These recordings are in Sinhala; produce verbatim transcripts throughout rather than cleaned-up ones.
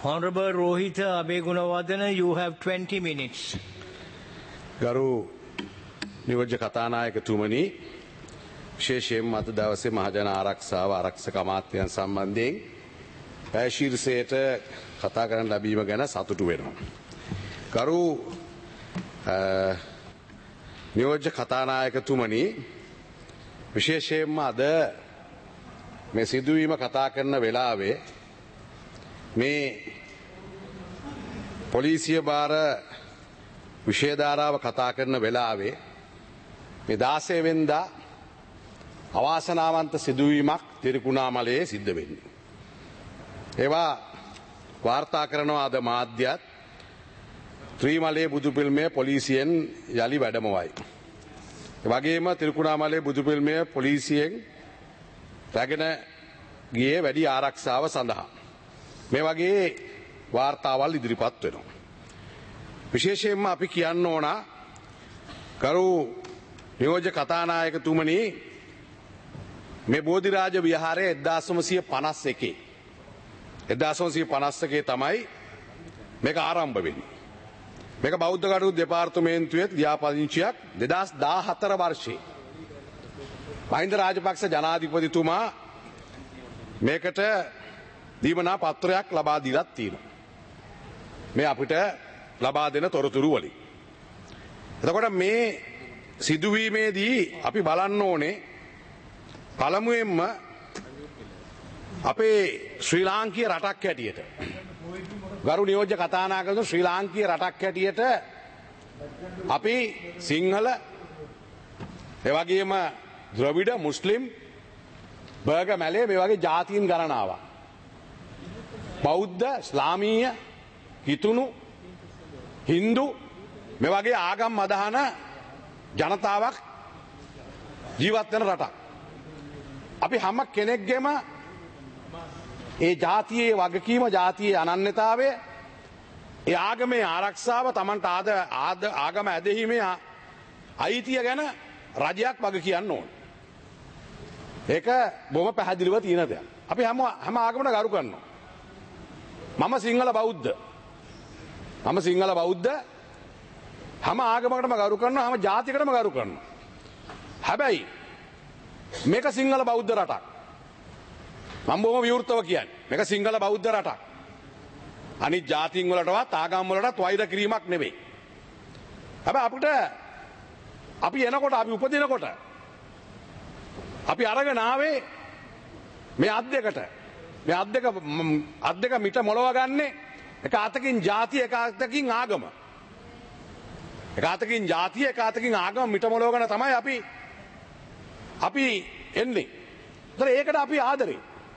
Honorable Rohita Abegunawardena, you have twenty minutes. ගරු නියෝජ්‍ය කතානායකතුමනි, විශේෂයෙන්ම අද දවසේ මහජන ආරක්ෂාව ආරක්ෂක අමාත්‍යයන් සම්බන්ධයෙන් පැය ශීර්ෂයට කතා කරන්න ලැබීම ගැන සතුටු වෙනවා. ගරු නියෝජ්‍ය කතානායකතුමනි, විශේෂයෙන්ම අද මේ සිදුවීම කතා කරන වෙලාවේ මේ පොලිසිය බාර විශේධාරාව කතා කරන වෙලාවේ මේ දාසය වෙනිදා අවාසනාවන්ත සිදුවීමක් තිරිකුණාමලයේ සිද්ධ වෙන්නේ. ඒවා වාර්තා කරනවා අද මාධ්‍යත් ත්‍රිමලයේ බුදුපිළිමය පොලිසියෙන් යලි වැඩමවයි. ඒ වගේම තිරිකුණාමලයේ බුදුපිළිමය පොලිසියෙන් රැගෙන ගියේ වැඩි ආරක්ෂාව සඳහා. මේ වගේ වාර්තාවල් ඉදිරිපත් වෙනවා. විශේෂයෙන්ම අපි කියන්න ඕන ගරු නියෝජ්‍ය කතානායකතුමනි, මේ බෝධිරාජ විහාරය එක්දාස් නවසිය පනස් එකේ එක්දාස් නවසිය පනස් එකේ තමයි මේක ආරම්භ වෙන්නේ. මේක බෞද්ධ කටයුතු දෙපාර්තමේන්තුවේ ලියාපදිංචියක් දෙදාස් දාහතර වර්ෂයේ මහින්ද රාජපක්ෂ ජනාධිපතිතුමා මේකට දීමනා පත්‍රයක් ලබා දීලා තියෙනවා. මේ අපිට ලබා දෙන තොරතුරු වලින්. එතකොට මේ සිදුවීමේදී අපි බලන්න ඕනේ පළමුවෙන්ම අපේ ශ්‍රී ලාංකීය රටක් හැටියට ගරු නියෝජ්‍ය කතානායකතුමා ශ්‍රී ලාංකීය රටක් හැටියට අපි සිංහල ඒ වගේම ද්‍රවිඩ මුස්ලිම් බර්ග මැලේ මේ වගේ ජාතීන් ගණනාවක් බෞද්ධ ඉස්ලාමීය කිතුණු හින්දු මේ වගේ ආගම් අදහන ජනතාවක් ජීවත් වෙන රටක්. අපි හැම කෙනෙක්ගේම ඒ ජාතියේ වගකීම, ජාතියේ අනන්‍යතාවය, ඒ ආගමේ ආරක්ෂාව, Tamanට ආද ආගම ඇදහිීමේ අයිතිය ගැන රජයක් වග කියන්න ඕන. ඒක බොහොම පැහැදිලිව තියෙන දෙයක්. අපි හැම හැම ආගමකට ගරු කරනවා. මම සිංහල බෞද්ධ. මම සිංහල බෞද්ධ හැම ආගමකටම ගරු කරනවා, හැම ජාතියකටම ගරු කරනවා. හැබැයි මේක සිංහල බෞද්ධ රටක්. මම බොහොම විවෘතව කියන්නේ. මේක සිංහල බෞද්ධ රටක්. අනිත් ජාතීන් වලටවත් ආගම් වලටත් වෛර කිරීමක් නෙවෙයි. හැබැයි අපිට අපි එනකොට අපි උපදිනකොට අපි අරගෙන ආවේ මේ අත් දෙකට. මේ අත් දෙක අත් දෙක මිට මොලව ගන්නේ එක අතකින් ජාතිය, එක අතකින් ආගම. එක අතකින් ජාතිය, එක අතකින් ආගම මිට මොලවගෙන තමයි අපි අපි එන්නේ. ඒතර ඒකට අපි ආදරේ.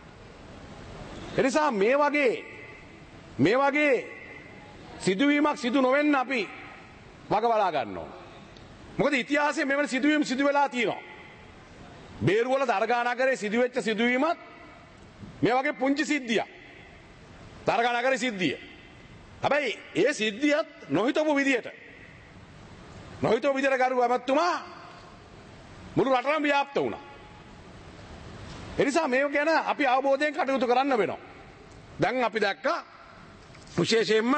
ඒ නිසා මේ වගේ මේ වගේ සිදුවීමක් සිදු නොවෙන්න අපි වග බලා ගන්න ඕන. මොකද ඉතිහාසයේ මෙවැනි සිදුවීම් සිදු වෙලා තියෙනවා. බේරුවල දරගා නගරේ සිදුවෙච්ච සිදුවීමත් මේ වගේ පුංචි සිද්ධියක්. දරගා නගරේ සිද්ධිය. හැබැයි ඒ සිද්ධියත් නොහිතපු විදියට නොහිතපු විදියට ගරු ඇමතුමා මුළු රටම ව්‍යාප්ත වුණා. ඒ නිසා මේක ගැන අපි අවබෝධයෙන් කටයුතු කරන්න වෙනවා. දැන් අපි දැක්කා විශේෂයෙන්ම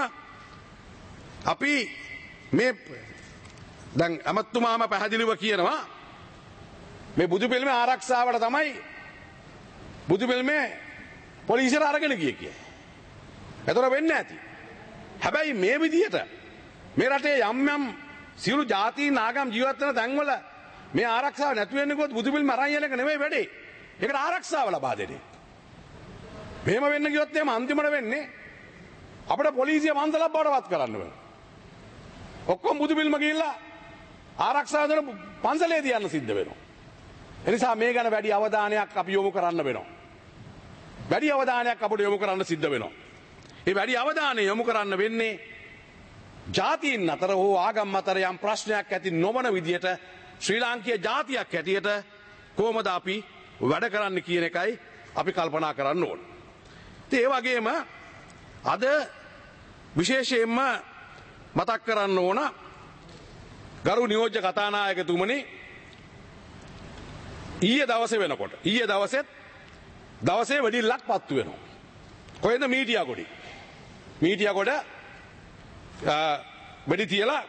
අපි මේ දැන් ඇමතුමාම පැහැදිලිව කියනවා මේ බුදු පිළිමේ ආරක්ෂාවට තමයි බුදු පිළිමේ පොලිසියට අරගෙන ගියේ කියලා. ඒතර වෙන්නේ නැති. හැබැයි මේ විදියට මේ රටේ යම් යම් සියලු ජාතීන් ආගම් ජීවත් වෙන තැන්වල මේ ආරක්ෂාව නැති වෙන්නේ කොහොමද? බුදු පිළිම අරන් යන එක නෙමෙයි වැඩේ. ඒකට ආරක්ෂාව ලබා දෙන්නේ. මෙහෙම වෙන්න ගියොත් එහෙම අන්තිමට වෙන්නේ අපිට පොලිසිය මන්දලක් බවට පත් කරන්න වෙනවා. ඔක්කොම බුදු පිළිම ගිහිල්ලා ආරක්ෂාව දෙන පන්සලේ තියන්න සිද්ධ වෙනවා. ඒ නිසා මේ ගැන වැඩි අවධානයක් අපි යොමු කරන්න වෙනවා. වැඩි අවධානයක් අපිට යොමු කරන්න සිද්ධ වෙනවා. ඒ වැඩි අවධානය යොමු කරන්න වෙන්නේ ජාතීන් අතර හෝ ආගම් අතර යම් ප්‍රශ්නයක් ඇති නොවන විදියට ශ්‍රී ලාංකීය ජාතියක් හැටියට කොහොමද අපි වැඩ කරන්න කියන එකයි අපි කල්පනා කරන්න ඕන. ඒ වගේම අද විශේෂයෙන්ම මතක් කරන්න ඕන ගරු නියෝජ්‍ය කතානායකතුමනි, ඊයේ දවසේ වෙනකොට ඊයේ දවසෙත් දවසේ වෙඩිල්ලක් පත්තු වෙනවා. කොහෙද? මීඩියා ගොඩේ. මීටියා කොට වෙඩි තියලා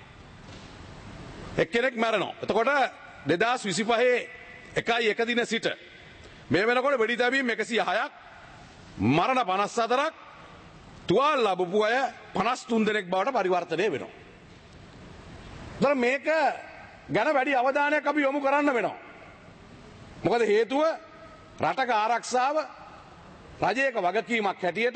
එක්කෙනෙක් මැරෙනවා. එතකොට දෙදාස් විසිපහේ එකයි එක දින සිට මේ වෙනකොට වෙඩි තැබීම් එකසිය හයක් මරණ පනස් හතරක් තුවාල ලැබපු අය පනස් තුන් දෙනෙක් බවට පරිවර්තනය වෙනවා. එතකොට මේක ගැන වැඩි අවධානයක් අපි යොමු කරන්න වෙනවා. මොකද හේතුව රටක ආරක්ෂාව රජයක වගකීමක් හැටියට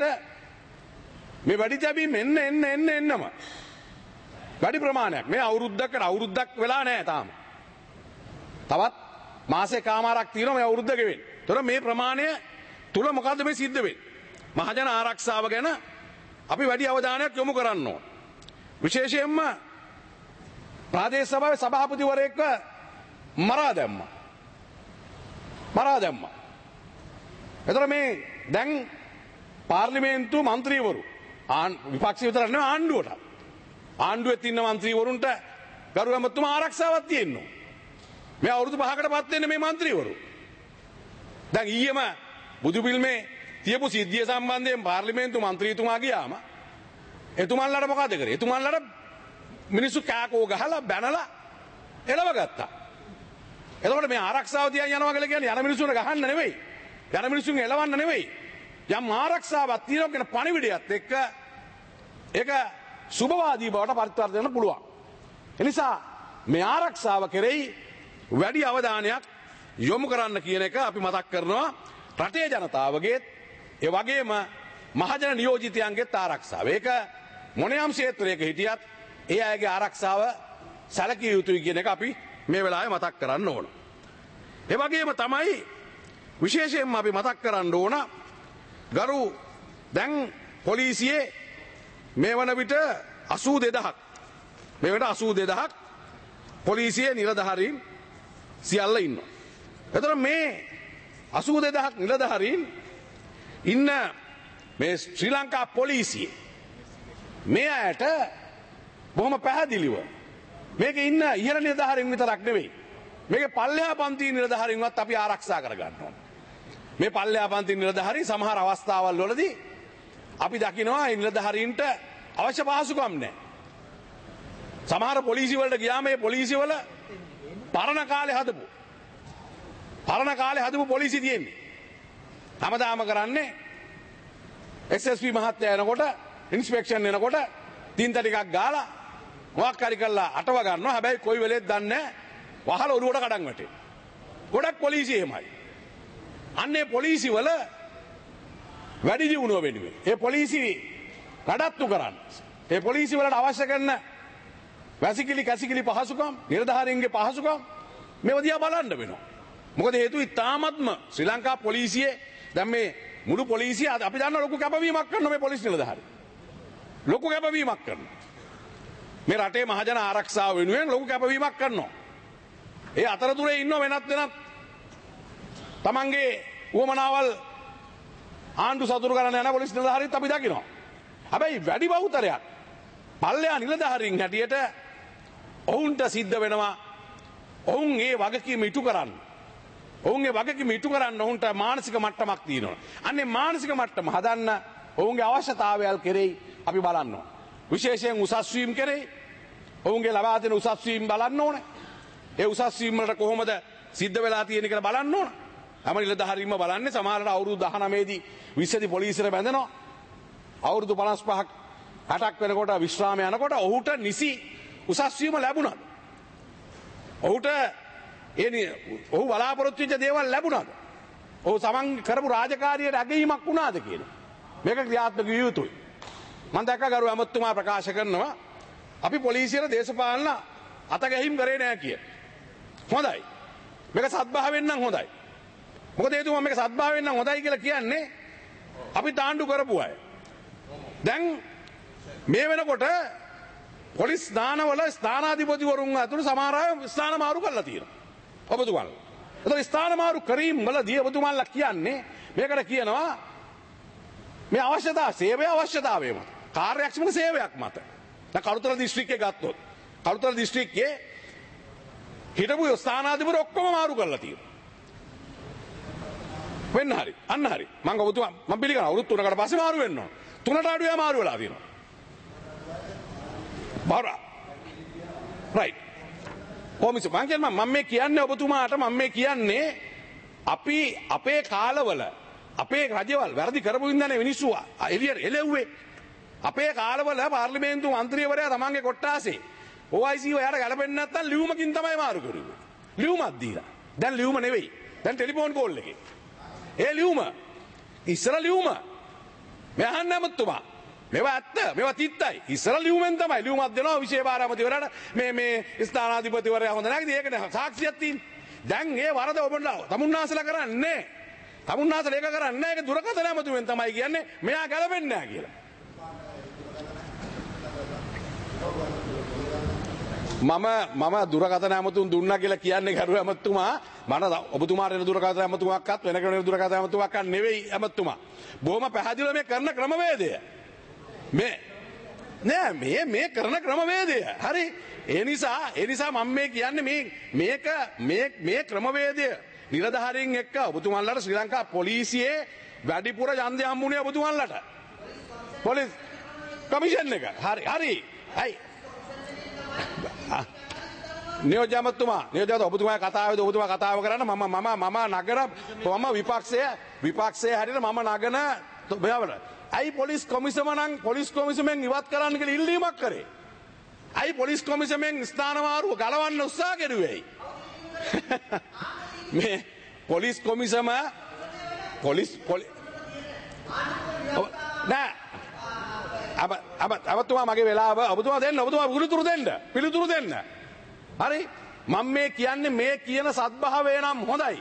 මේ වැඩි තැබීම් එන්න එන්න එන්න එන්නම වැඩි ප්‍රමාණයක් මේ අවුරුද්දකට අවුරුද්දක් වෙලා නැහැ තාම. තවත් මාසේ කාමාරක් තියෙනවා මේ අවුරුද්ද ගෙවෙන්න. ඒතර මේ ප්‍රමාණය තුල මොකද්ද මේ සිද්ධ වෙන්නේ? මහජන ආරක්ෂාව ගැන අපි වැඩි අවධානයක් යොමු කරන්න ඕන. විශේෂයෙන්ම ප්‍රාදේශ සභාවේ සභාපතිවරයෙක්ව මරා දැම්මා. මරා දැම්මා. ඒතර මේ දැන් පාර්ලිමේන්තු මන්ත්‍රීවරු විපක්ෂ විතර නෙවෙයි ආණ්ඩුවට ආණ්ඩුවේ ඉන්න മന്ത്രിවරුන්ට ගරු ඇමතුමා ආරක්ෂාවක් තියෙනවා. මේ අවුරුදු පහකට පත් වෙන්නේ මේ മന്ത്രിවරු. දැන් ඊයේම බුදු පිළිමේ තියපු සිද්ධිය සම්බන්ධයෙන් පාර්ලිමේන්තු മന്ത്രിතුමා ගියාම එතුමන්ලට මොකද කරේ? එතුමන්ලට මිනිස්සු කෑකෝ ගහලා බැනලා එලව ගත්තා. එතකොට මේ ආරක්ෂාව තියන් යනවා කියලා කියන්නේ යන මිනිස්සුන්ට ගහන්න නෙවෙයි. යන මිනිස්සුන් එලවන්න නෙවෙයි. යම් ආරක්ෂාවක් තියෙනවා කියන පණිවිඩයත් එක්ක ඒක සුබවාදී බවට පරිවර්තන වෙන්න පුළුවන්. එනිසා මේ ආරක්ෂාව කෙරෙහි වැඩි අවධානයක් යොමු කරන්න කියන එක අපි මතක් කරනවා රටේ ජනතාවගේ ඒ වගේම මහජන නියෝජිතයන්ගේත් ආරක්ෂාව. ඒක මොනියම් ක්ෂේත්‍රයක හිටියත් ඒ අයගේ ආරක්ෂාව සැලකිය යුතුයි කියන එක අපි මේ වෙලාවේ මතක් කරන්න ඕන. ඒ වගේම තමයි විශේෂයෙන්ම අපි මතක් කරන්න ඕන ගරු දැන් පොලිසියේ මේ වන විට අසූ දෙදහක් මේ වන අසූ දෙදහක් පොලිසියේ නිලධාරීන් සියල්ල ඉන්නවා. එතකොට මේ අසූ දෙදහක් නිලධාරීන් ඉන්න මේ ශ්‍රී ලංකා පොලිසියේ මේ අයට බොහොම පැහැදිලිව මේක ඉන්න ඉහළ නිලධාරීන් විතරක් නෙවෙයි මේකේ පල්ලෙහා පන්ති නිලධාරීන්වත් අපි ආරක්ෂා කර ගන්න ඕනේ. මේ පල්ලෙහා පන්ති නිලධාරී සමහර අවස්ථාවල් වලදී අපි දකිනවා ඒ නිලධාරීන්ට අවශ්‍ය පහසුකම් නැහැ. සමහර පොලිසිය වලට ගියාම මේ පොලිසිය වල පරණ කාලේ හදපු පරණ කාලේ හදපු පොලිසිය තියෙන්නේ. හැමදාම කරන්නේ එස් එස් පී මහත්තයා එනකොට ඉන්ස්පෙක්ෂන් එනකොට තින්ත ටිකක් ගාලා මොකක් හරි කරලා අටව ගන්නවා. හැබැයි කොයි වෙලෙත් දන්නේ නැහැ. වහල ඔරුවට කඩන් වැටේ. ගොඩක් පොලිසිය එහෙමයි. අන්නේ පොලිසි වල වැඩි දියුණුව වෙනුවෙන් ඒ පොලිසි කඩත්තු කරන්න ඒ පොලිසි වලට අවශ්‍ය කරන වැසිකිලි කැසිකිලි පහසුකම් නිලධාරීන්ගේ පහසුකම් මේව දිහා බලන්න වෙනවා. මොකද හේතුව ඉතාමත්ම ශ්‍රී ලංකා පොලිසියේ දැන් මේ මුළු පොලිසිය අපි දන්න ලොකු කැපවීමක් කරනවා මේ පොලිස් නිලධාරී. ලොකු කැපවීමක් කරනවා. මේ රටේ මහජන ආරක්ෂාව වෙනුවෙන් ලොකු කැපවීමක් කරනවා. ඒ අතරතුරේ ඉන්න වෙනත් වෙනත් තමන්ගේ උවමනාවල් ආණ්ඩු සතුරු කරන්න යන පොලිස් නිලධාරීත් අපි දකිනවා. හැබැයි වැඩි බහුතරයක් පල්ලෙහා නිලධාරීන් හැටියට ඔවුන්ට සිද්ධ වෙනවා ඔවුන් ඒ වගකීම ඉටු කරන්න. ඔවුන්ගේ වගකීම ඉටු කරන්න ඔවුන්ට මානසික මට්ටමක් තියෙනවා. අන්නේ මානසික මට්ටම හදන්න ඔවුන්ගේ අවශ්‍යතාවයල් කෙරෙහි අපි බලන්න ඕන. විශේෂයෙන් උසස් වීම කෙරෙහි ඔවුන්ගේ ලබා දෙන උසස් වීම බලන්න ඕනේ. ඒ උසස් වීම වලට කොහොමද සිද්ධ වෙලා තියෙන්නේ කියලා බලන්න ඕන. හැම නිලධාරීන්ම බලන්නේ සමහරවිට අවුරුදු දහනවය දී විස්ස දී පොලිසියට බැඳෙනවා. අවුරුදු පනස් පහක් අටක් වෙනකොට විශ්‍රාම යනකොට ඔහුට නිසි උසස් වීම ලැබුණාද? ඔහුට ඒ ඔහු බලාපොරොත්තු වෙච්ච දේවල් ලැබුණාද? ඔහු සමන් කරපු රාජකාරියට අගීමක් වුණාද කියන මේක ක්‍රියාත්මක විය යුතුයි. මම දැක්ක ගරු ඇමතුමා ප්‍රකාශ කරනවා අපි පොලිසියට දේශපාලන අතගැහිම් කරේ නැහැ කිය. හොඳයි. මේක සත්භාවයෙන් නම් හොඳයි. මොකද හේතුව මේක සත්භාවයෙන් නම් හොඳයි කියලා කියන්නේ අපි තාණ්ඩු කරපු අය. දැන් මේ වෙනකොට පොලිස් ස්ථානවල ස්ථානාධිපතිවරුන් අතුරු සමහර අය ස්ථාන මාරු කරලා තියෙනවා. ඔබතුමාලා. ඒතකොට ස්ථාන මාරු කිරීම වලදී ඔබතුමාලා කියන්නේ මේකට කියනවා මේ අවශ්‍යතාව සේවය අවශ්‍යතාවය මත. කාර්යක්ෂම සේවයක් මත. දැන් කළුතර දිස්ත්‍රික්කයේ ගත්තොත් කළුතර දිස්ත්‍රික්කයේ හිටපු ස්ථානාධිපති ඔක්කොම මාරු කරලා තියෙනවා. වෙන්න හරි අන්න හරි මම ඔබතුමා මම පිළිගන්නවා අවුරුදු තුනකට පස්සේ මාරු වෙන්න ඕන. තුනට අඩුවේ අමාරු වෙලා තියෙනවා. බාරා. right. කොමිස මං කියන්නේ මම මේ කියන්නේ ඔබතුමාට මම මේ කියන්නේ අපි අපේ කාලවල අපේ රජවල් වැරදි කරපු ඉඳන්නේ මිනිස්සු එළියට එළෙව්වේ. අපේ කාලවල පාර්ලිමේන්තු මන්ත්‍රීවරයා තමන්ගේ කොට්ටාසේ O I C ඔයාට ගැලපෙන්නේ නැත්නම් ලියුමකින් තමයි මාරු කරුවේ. ලියුමක් දීලා. දැන් ලියුම නෙවෙයි. දැන් ටෙලිෆෝන් කෝල් එකේ. ඒ ලියුම ඉස්සර ලියුම. මේ අහන්න අමතුමා. මේවා ඇත්ත. මේවා තිත්තයි. ඉස්සර ලියුමෙන් තමයි ලියුමක් දෙනවා විශේෂ භාරාමතිවරයාට මේ මේ ස්ථානාධිපතිවරයා හොඳ නැහැ. ඒක නේ සාක්ෂියක් තියෙන්නේ. දැන් ඒ වරද ඔබලා තමුන්නාසලා කරන්නේ. තමුන්නාසලා ඒක කරන්නේ නැහැ. ඒක දුරකථන ඇමතුමෙන් තමයි කියන්නේ මෙයා ගැලපෙන්නේ නැහැ කියලා. මම මම දුරකථන ඇමතුම් දුන්නා කියලා කියන්නේ ගරු ඇමතුමා මම ඔබතුමාට එන දුරකථන ඇමතුමක්වත් වෙන කෙනෙකුට දුරකථන ඇමතුමක්වත් නෙවෙයි ඇමතුමා. බොහොම පැහැදිලිව මේ කරන ක්‍රමවේදය. මේ නෑ මේ මේ කරන ක්‍රමවේදය. හරි. ඒ නිසා ඒ නිසා මම මේ කියන්නේ මේ මේක මේ මේ ක්‍රමවේදය නිලධාරීන් එක්ක ඔබතුමාලට ශ්‍රී ලංකා පොලිසියේ වැඩිපුර ඡන්දය හම්බුනේ ඔබතුමාලට. පොලිස් කමිෂන් එක. හරි හරි. හයි නියෝජ්‍යමතුමා නියෝජ්‍යමතුමා ඔබතුමා කතාවේදී ඔබතුමා කතාව කරන්න මම මම මම නගර මම විපක්ෂය විපක්ෂයේ හැටියට මම නගන මෙවල අයි පොලිස් කොමිසම නම් පොලිස් කොමිසමෙන් ඉවත් කරන්න කියලා ඉල්ලීමක් කරේ. අයි පොලිස් කොමිසමෙන් ස්ථානමාරුව ගලවන්න උත්සාහ කෙරුවේයි. මේ පොලිස් කොමිසම පොලිස් පොලි නෑ අබ අබ අබතුමා මගේ වෙලාව ඔබතුමා දෙන්න ඔබතුමා පිළිතුරු දෙන්න පිළිතුරු දෙන්න. හරි මම මේ කියන්නේ මේ කියන සත්භාවය නම් හොඳයි.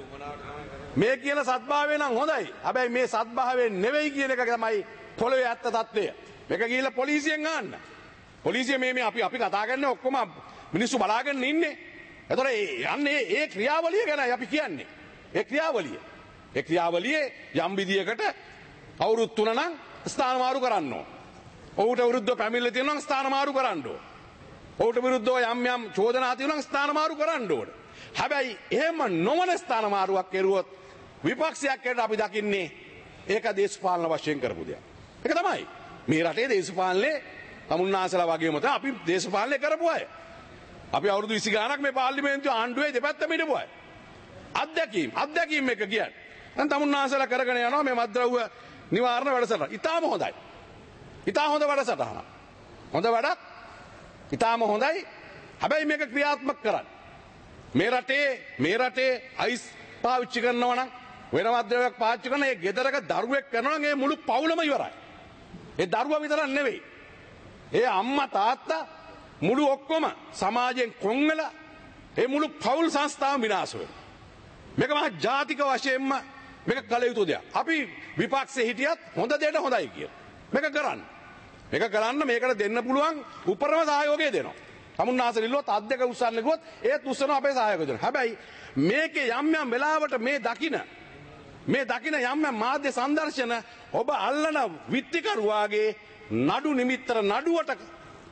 මේ කියන සත්භාවය නම් හොඳයි. හැබැයි මේ සත්භාවය නෙවෙයි කියන එක තමයි පොළවේ ඇත්ත తත්වය. මේක ගිහිල්ලා පොලිසියෙන් අහන්න. පොලිසිය මේ මේ අපි අපි කතා කරන්නේ ඔක්කොම මිනිස්සු බලාගෙන ඉන්නේ. එතකොට යන්නේ ඒ ක්‍රියාවලිය ගැනයි අපි කියන්නේ. ඒ ක්‍රියාවලිය. ඒ ක්‍රියාවලියේ යම් විදියකට අවුරුදු තුන නම් ස්ථානමාරු කරන්න ඕන. ඔහුට විරුද්ධව පැමිණිලි තියෙනවා නම් ස්ථානමාරු කරන්න ඕන. ඔහුට විරුද්ධව යම් යම් චෝදනා තියෙනවා නම් ස්ථානමාරු කරන්න ඕන. හැබැයි එහෙම නොවන ස්ථානමාරුවක් කෙරුවොත් විපක්ෂයක් හැටියට අපි දකින්නේ ඒක දේශපාලන වශයෙන් කරපු දෙයක්. ඒක තමයි. මේ රටේ දේශපාලනේ තමුන්නාසලා වගේම තමයි අපි දේශපාලනය කරපු අය. අපි අවුරුදු විසි ගාණක් මේ පාර්ලිමේන්තුවේ ආණ්ඩුවේ දෙපැත්තම හිටපු අය. අත්දැකීම් අත්දැකීම් එක කියන්නේ. දැන් තමුන්නාසලා කරගෙන යනවා මේ මත්ද්‍රව්‍ය නිවාරණ වැඩසටහන. ඉතාම හොඳයි. ඉතා හොඳ වැඩසටහන. හොඳ වැඩක්. ඉතාම හොඳයි. හැබැයි මේක ක්‍රියාත්මක කරන්න. මේ රටේ මේ රටේ අයිස් පාවිච්චි කරනවා නම් වෙන මත්ද්‍රව්‍යයක් පාවිච්චි කරන ඒ ගෙදරක දරුවෙක් කරනවා නම් ඒ මුළු පවුලම ඉවරයි. ඒ දරුවා විතරක් නෙවෙයි. ඒ අම්මා තාත්තා මුළු ඔක්කොම සමාජයෙන් කොන් වෙලා ඒ මුළු පවුල් සංස්ථාවම විනාශ වෙනවා. මේක මහා ජාතික වශයෙන්ම මේක කළ යුතු දෙයක්. අපි විපක්ෂයේ හිටියත් හොඳ දෙයට හොඳයි කියලා. මේක කරන්න. මේක කරන්න මේකට දෙන්න පුළුවන් උපරිම සහයෝගය දෙනවා. තමුන්නාසල ඉල්ලුවොත් අත් දෙක උස්සන්න කිව්වොත් ඒත් උස්සන අපේ සහයෝගය දෙනවා. හැබැයි මේකේ යම් යම් වෙලාවට මේ දකින මේ දකින යම් යම් මාධ්‍ය සංදර්ශන ඔබ අල්ලන විත්තිකරුවාගේ නඩු නිමිත්තර නඩුවට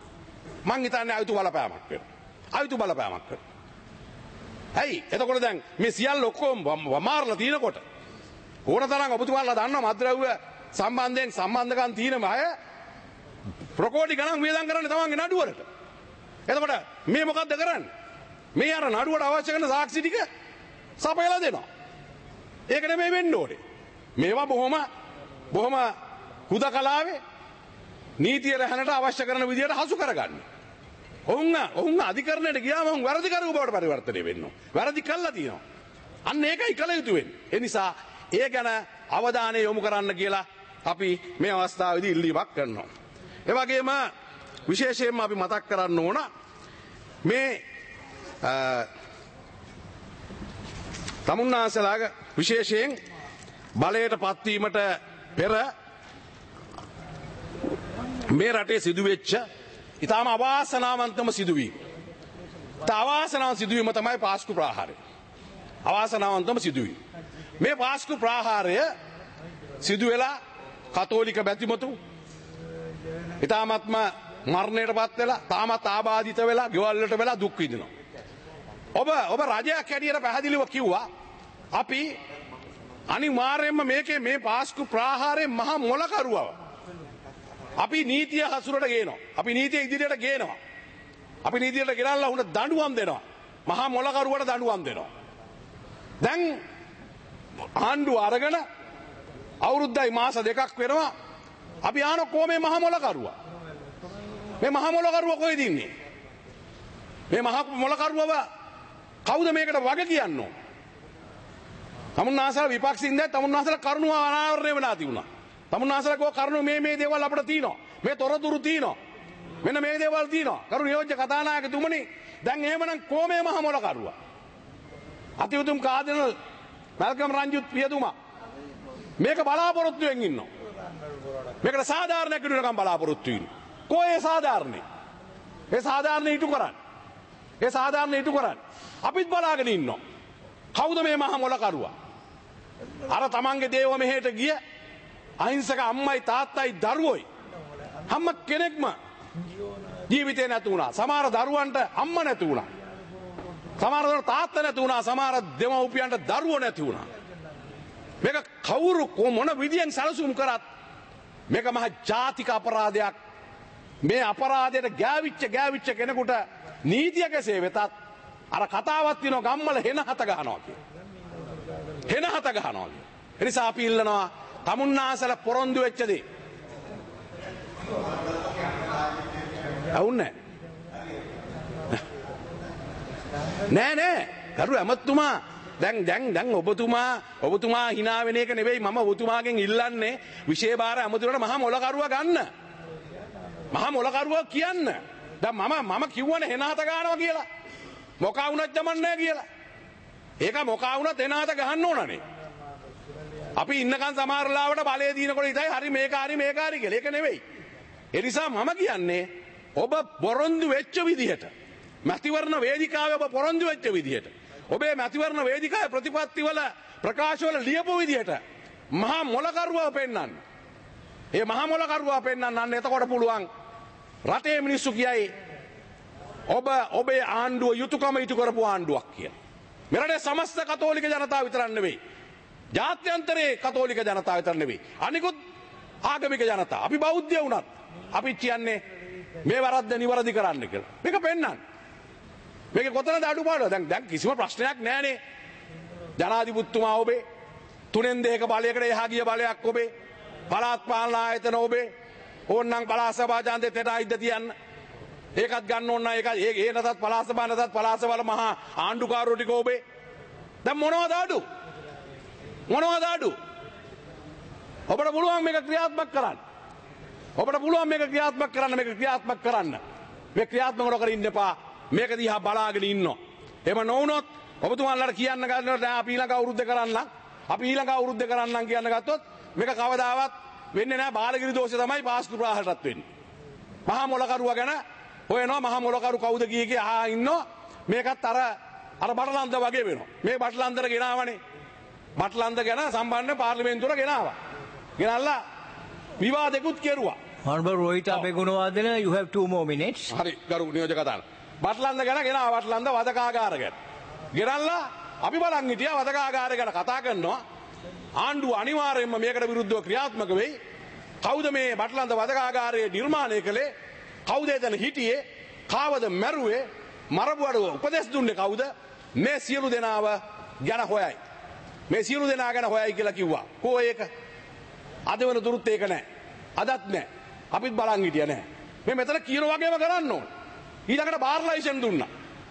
මං හිතන්නේ අයුතු බලපෑමක් වෙනවා. අයුතු බලපෑමක් වෙනවා. හයි එතකොට දැන් මේ සියල්ල ඔක්කොම වමාරලා තිනකොට ඕන තරම් ඔබතුමාලා දන්නවා මත්ද්‍රව්‍ය සම්බන්ධයෙන් සම්බන්ධකම් තියෙන අය ප්‍රකෝටි ගණන් වේදම් කරන්නේ තමන්ගේ නඩුවලට. එතකොට මේ මොකද්ද කරන්නේ? මේ අර නඩුවට අවශ්‍ය කරන සාක්ෂි ටික සපයලා දෙනවා. ඒක නෙමෙයි වෙන්න ඕනේ. මේවා බොහොම බොහොම හුදකලාවේ නීතිය රැහැනට අවශ්‍ය කරන විදියට හසු කරගන්න. ඔවුන් ඔවුන් අධිකරණයට ගියාම ඔවුන් වැරදි කරු බවට පරිවර්තනය වෙනවා. වැරදි කළා තියෙනවා. අන්න ඒකයි කළ යුතු වෙන්නේ. ඒ නිසා ඒ ගැන අවධානය යොමු කරන්න කියලා අපි මේ අවස්ථාවේදී ඉල්ලීමක් කරනවා. ඒ වගේම විශේෂයෙන්ම අපි මතක් කරන්න ඕන මේ තමුන්නාසලාගේ විශේෂයෙන් බලයට පත්වීමට පෙර මේ රටේ සිදුවෙච්ච ඉතාම අවාසනාවන්තම සිදුවීම. අවාසනාවන්ත සිදුවීම තමයි පාස්කු ප්‍රාහාරය. අවාසනාවන්තම සිදුවීම. මේ පාස්කු ප්‍රාහාරය සිදු වෙලා කතෝලික බැතිමතු ඉතාමත්ම මරණයට පත් වෙලා තාමත් ආබාධිත වෙලා ගෙවල් වලට වෙලා දුක් විඳිනවා. ඔබ ඔබ රජයක් හැටියට පැහැදිලිව කිව්වා අපි අනිවාර්යයෙන්ම මේකේ මේ පාස්කු ප්‍රාහාරයේ මහා මොලකරුවව අපි නීතිය හසුරට ගේනවා. අපි නීතිය ඉදිරියට ගේනවා. අපි නීතියට ගෙනල්ලා උන්ට දඬුවම් දෙනවා. මහා මොලකරුවට දඬුවම් දෙනවා. දැන් ආණ්ඩුව අරගෙන අවුරුද්දයි මාස දෙකක් වෙනවා. අපි ආන කොමේ මහා මොලකරුවා. මේ මහා මොලකරුවා කොහෙද ඉන්නේ? මේ මහා මොලකරුවව කවුද මේකට වග කියන්නෝ? තමුන්නාසලා විපක්ෂින් දැන් තමුන්නාසලා කරුණු අනාවරණය වෙලා තිබුණා. තමුන්නාසලා කෝ කරුණු මේ මේ දේවල් අපිට තියෙනවා. මේ තොරතුරු තියෙනවා. මෙන්න මේ දේවල් තියෙනවා. කරු නියෝජ්‍ය කතානායකතුමනි දැන් එහෙමනම් කොමේ මහා මොලකරුවා? අතිඋතුම් කාදනල් මල්කම් රංජිත් පියතුමා මේක බලාපොරොත්තුෙන් ඉන්නවා. මේකට සාධාරණයක් විදිහටම බලාපොරොත්තු වෙන්නේ. කොහේ සාධාරණේ? ඒ සාධාරණ ඉටු කරන්නේ. ඒ සාධාරණ ඉටු කරන්නේ. අපිත් බලාගෙන ඉන්නවා. කවුද මේ මහා මොලකරුවා? අර තමන්ගේ දේව මෙහෙට ගිය අහිංසක අම්මයි තාත්තයි දරුවෝයි හැම කෙනෙක්ම ජීවිතේ නැතු වුණා. සමහර දරුවන්ට අම්ම නැති වුණා. සමහර දරුවන්ට තාත්තා නැති වුණා. සමහර දෙමව්පියන්ට දරුවෝ නැති වුණා. මේක කවුරු මොන විදියෙන් සැලසුම් කරත් මේක මහා ජාතික අපරාධයක්. මේ අපරාධයට ගෑවිච්ච ගෑවිච්ච කෙනෙකුට නීතිය කෙසේ වෙතත් අර කතාවක් තියෙනවා ගම්වල හෙන හත ගහනවා කියලා. හෙන හත ගහනවා කියලා. ඒ නිසා අපි ඉල්ලනවා තමුන්නාසල පොරොන්දු වෙච්ච දේ. අවුන්නේ නෑ නෑ කරු ඇමතුමා දැන් දැන් දැන් ඔබතුමා ඔබතුමා hina වෙන එක නෙවෙයි මම ඔබතුමාගෙන් ඉල්ලන්නේ විශේෂ බාර ඇමතුමට මහා මොලකරුවා ගන්න. මහා මොලකරුවා කියන්න. දැන් මම මම කිව්වනේ හෙන හත ගන්නවා කියලා. මොකා වුණත් ජමන්නේ කියලා. ඒක මොකා වුණත් හෙන හත ගහන්න ඕනනේ. අපි ඉන්නකන් සමහර ලාවට බලය දිනකොට ඉතයි හරි මේක හරි මේක හරි කියලා. ඒක නෙවෙයි. ඒ නිසා මම කියන්නේ ඔබ පොරොන්දු වෙච්ච විදිහට මැතිවරණ වේදිකාවේ ඔබ පොරොන්දු වෙච්ච විදිහට ඔබේ මැතිවරණ වේදිකාවේ ප්‍රතිපත්තිවල ප්‍රකාශවල ලියපු විදිහට මහා මොලකරුවා පෙන්වන්න. ඒ මහා මොලකරුවා පෙන්වන්න එතකොට පුළුවන් රටේ මිනිස්සු කියයි ඔබ ඔබේ ආණ්ඩුව යුතුයකම ඉටු කරපු ආණ්ඩුවක් කියලා. මෙරටේ සමස්ත කතෝලික ජනතාව විතරක් නෙවෙයි. ජාත්‍යන්තරයේ කතෝලික ජනතාව විතර නෙවෙයි. අනිකුත් ආගමික ජනතාව. අපි බෞද්ධය වුණත් අපි කියන්නේ මේ වරද්ද නිවැරදි කරන්න කියලා. මේක පෙන්වන්න. මේක කොතනද අඩුපාඩුව? දැන් දැන් කිසිම ප්‍රශ්නයක් නැහැනේ. ජනාධිපතිතුමා ඔබේ තුනෙන් දෙක බලයකට එහා ගිය බලයක් ඔබේ. පළාත් පාලන ආයතන ඔබේ. ඕන්නම් පළාත් සභා ඡන්දෙත් හෙට අයිද්ද තියන්න. ඒකත් ගන්න ඕන නැහැ. ඒක ඒ නැතත් පළාත් සභා නැතත් පළාත් සභාවල මහා ආණ්ඩුකාරෝ ටික ඔබේ. දැන් මොනවද අඩු? මොනවද අඩු? ඔබට පුළුවන් මේක ක්‍රියාත්මක කරන්න. ඔබට පුළුවන් මේක ක්‍රියාත්මක කරන්න මේක ක්‍රියාත්මක කරන්න. මේ ක්‍රියාත්මක නොකර ඉන්න එපා. මේක දිහා බලාගෙන ඉන්නවා. එහෙම නොවුනොත් ඔබතුමාලාට කියන්න ගන්නකොට දැන් අපි ඊළඟ අවුරුද්ද කරන්න අපි ඊළඟ අවුරුද්ද කරන්නම් කියන්න ගත්තොත් මේක කවදාවත් වෙන්නේ නැහැ. බාලගිරි දෝෂය තමයි පාස්කු ප්‍රාහටත් වෙන්නේ. මහා මොලකරුවා ගැන හොයනවා. මහා මොලකරු කවුද කිය කී අහා ඉන්නවා. මේකත් අර අර බටලන්ද වගේ වෙනවා. මේ බටලන්දර ගෙනාවනේ. බටලන්ද ගැන සම්බන්ධ පාර්ලිමේන්තුවට ගෙනාවා. ගෙනල්ලා විවාදෙකුත් කෙරුවා. Honorable Rohita Begunawardena, you have two more minutes. හරි ගරු නියෝජක කතාන. බටලන්ද ගැන ගෙනාවා. බටලන්ද වදකාගාර ගැන. ගෙනල්ලා අපි බලන් හිටියා වදකාගාරය ගැන කතා කරනවා. ආණ්ඩුව අනිවාර්යයෙන්ම මේකට විරුද්ධව ක්‍රියාත්මක වෙයි. කවුද මේ බටලන්ද වදකාගාරයේ නිර්මාණය කළේ? කවුද එතන හිටියේ? කාවද මැරුවේ? මරබුවඩ උපදෙස් දුන්නේ කවුද? මේ සියලු දෙනාව ගැන හොයයි. මේ සියලු දෙනා ගැන හොයයි කියලා කිව්වා. කෝ ඒක? අද වෙන දුරුත් ඒක නැහැ. අදත් නැහැ. අපිත් බලන් හිටියා නැහැ. මේ මෙතන කියන වගේම කරන්න ඕන. ඊළඟට බාර් ලයිසන් දුන්නා.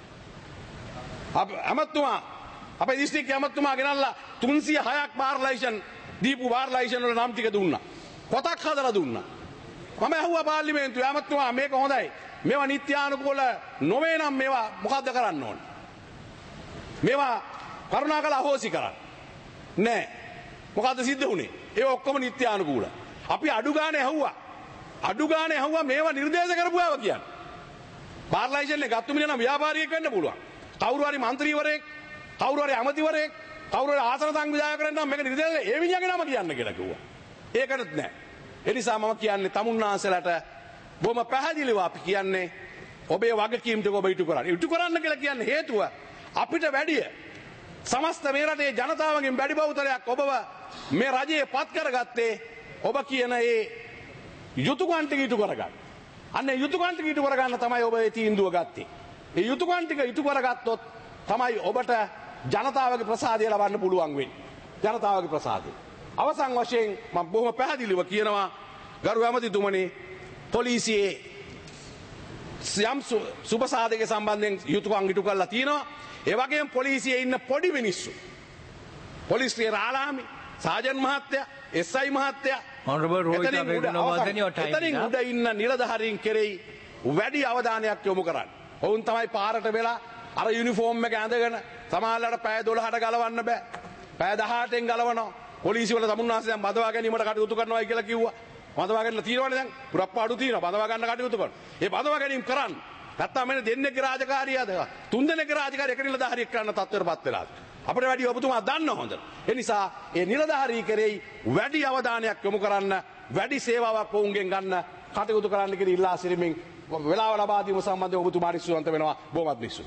අප අමතුමා අපේ දිස්ත්‍රික්ක අමතුමා ගෙනල්ලා තුන්සිය හයක් බාර් ලයිසන් දීපු බාර් ලයිසන් වල නම් ටික දුන්නා. පොතක් හදලා දුන්නා. මම ඇහුවා පාර්ලිමේන්තුවේ අමතුමා මේක හොඳයි. මේවා නිත්‍යානුකූල නොවේ නම් මේවා මොකද්ද කරන්න ඕන? මේවා කරුණාකර අහෝසි කරන්න. නෑ. මොකද්ද සිද්ධ වුනේ? ඒ ඔක්කොම නිත්‍යානුකූල. අපි අඩු ගානේ ඇහුවා. අඩු ගානේ ඇහුවා මේවා නිර්දේශ කරපුවාව කියන්නේ. බාර් ලයිසන් එක ගත්තු මිනිහ නම් ව්‍යාපාරියෙක් වෙන්න පුළුවන්. කවුරු හරි മന്ത്രിවරයෙක්, කවුරු හරි අමාත්‍යවරයෙක්, කවුරු හරි ආසන සංවිධායකයෙක් නම් මේක නිර්දේශ ඒ මිනිහගේ නම කියන්න කියලා කිව්වා. ඒකටත් නෑ. ඒ නිසා මම කියන්නේ තමුන්නාන්සලට බොහොම පැහැදිලිව අපි කියන්නේ ඔබේ වගකීම් ටික ඔබ ඉටු කරන්න. ඉටු කරන්න කියලා කියන්නේ හේතුව අපිට වැඩිය සමස්ත මේ රටේ ජනතාවගෙන් වැඩි බහුතරයක් ඔබව මේ රජයේ පත් කරගත්තේ ඔබ කියන ඒ යුතුයකම් ටික ඉටු කරගන්න. අන්න යුතුයකම් ටික ඉටු කරගන්න තමයි ඔබ ඒ තීන්දුව ගත්තේ. ඒ යුතුයකම් ටික ඉටු කරගත්තොත් තමයි ඔබට ජනතාවගේ ප්‍රසාදය ලබන්න පුළුවන් වෙන්නේ. ජනතාවගේ ප්‍රසාදය. අවසන් වශයෙන් මම බොහොම පැහැදිලිව කියනවා ගරු ඇමතිතුමනි පොලිසියේ යම් සුබසාධක සම්බන්ධයෙන් යුතුයකම් ඉටු කරලා තියෙනවා. ඒ වගේම පොලිසියේ ඉන්න පොඩි මිනිස්සු පොලිසියේ රාලාමි සාජන් මහත්තයා එස් අයි මහත්තයා Honorable Rohit Abeygunawardene, your time එතනින් is up. උඩ ඉන්න නිලධාරීන් කෙරෙහි වැඩි අවධානයක් යොමු කරන්න. ඔවුන් තමයි පාරට වෙලා අර යුනිෆෝම් එක ඇඳගෙන සමහරවිට පැය දොළහට ගලවන්න බෑ. පැය දහඅටෙන් ගලවනවා. පොලිසිය වල සමුන්නාසය දැන් බදවා ගැනීමට කටයුතු කරනවායි කියලා කිව්වා. බදවා ගන්නලා තියෙනවනේ දැන්. පුරප්පාඩු තියෙනවා. බදවා ගන්න කටයුතු කරනවා. ඒ බදවා ගැනීම කරන්න. නැත්තම් මෙන්න දෙන්නෙක්ගේ රාජකාරියද? තුන් දෙනෙක්ගේ රාජකාරිය එක නිලධාරියෙක් කරන්න තත්ත්වයටපත් වෙලා. අපිට වැඩි ඔබතුමා දන්න හොඳ. ඒ නිසා ඒ නිලධාරී කෙරෙහි වැඩි අවධානයක් යොමු කරන්න, වැඩි සේවාවක් ඔවුන්ගෙන් ගන්න කටයුතු කරන්න කියලා ඉල්ලා සිටිමින් වෙලාව ලබා දීම සම්බන්ධව ඔබතුමාට සුවන්ත වෙනවා. බොහොමත් මිනිස්සු.